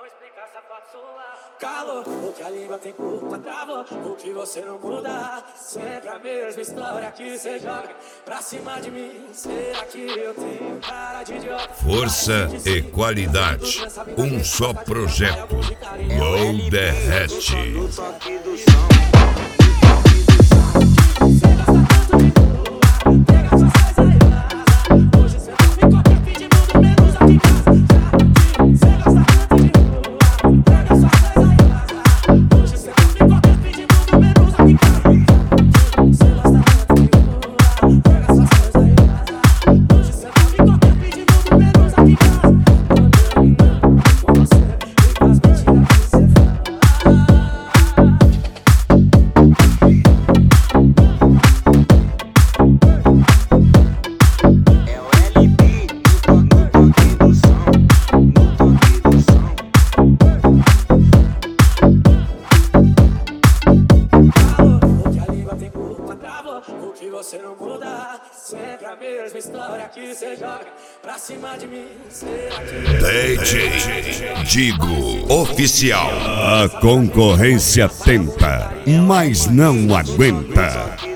Calor, o que a língua tem culpa, travou, o que você não muda. Sempre a mesma história que você joga pra cima de mim. Será que eu tenho cara de idiota? Força e qualidade, um só projeto. Low Derrete. O que você não muda, sempre a mesma história que você joga pra cima de mim. Será que DJ Digo Oficial. A concorrência tenta, mas não aguenta.